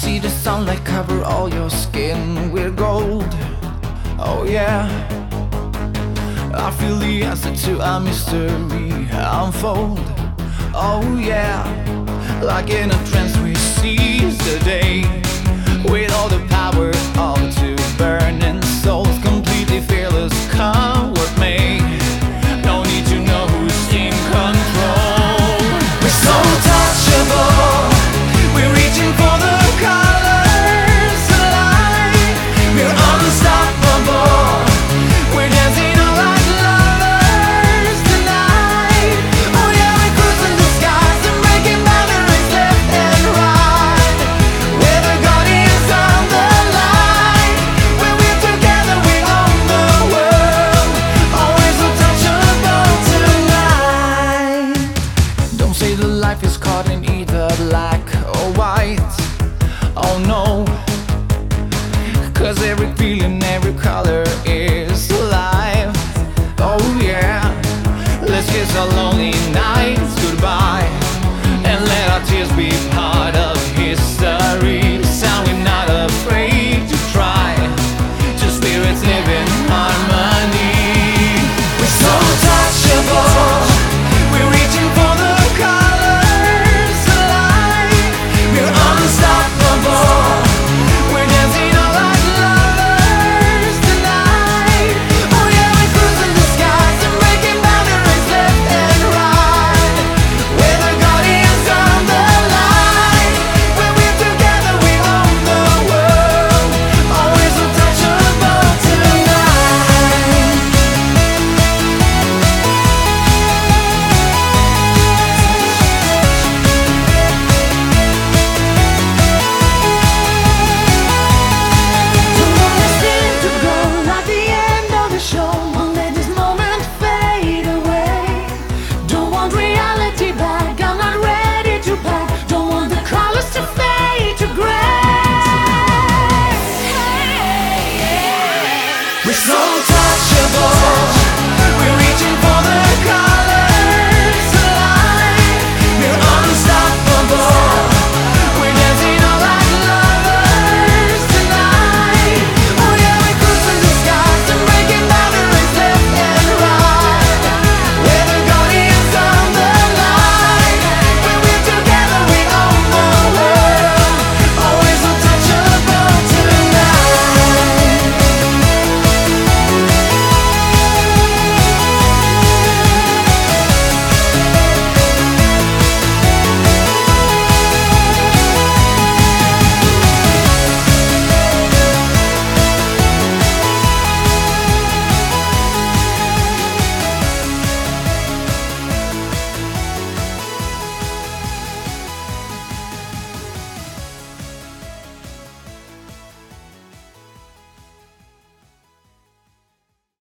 see the sunlight cover all your skin with gold. Oh yeah, I feel the answer to a mystery unfold. Oh yeah, like in a trance we seize the day, with all the power of two burning souls, completely fearless, coward made. No need to know who's in control. We're so touchable, we're reaching for the colors of life. We're unstoppable, we're dancing all like lovers tonight. Oh yeah, we're cruising the skies and breaking boundaries left and right. We're the guardians of the light. When we're together we own the world. Always untouchable tonight. Don't say that life is caught in either black or white. Oh no, 'cause every feeling, every color is alive. Oh yeah, let's kiss our lonely nights goodbye and let our tears be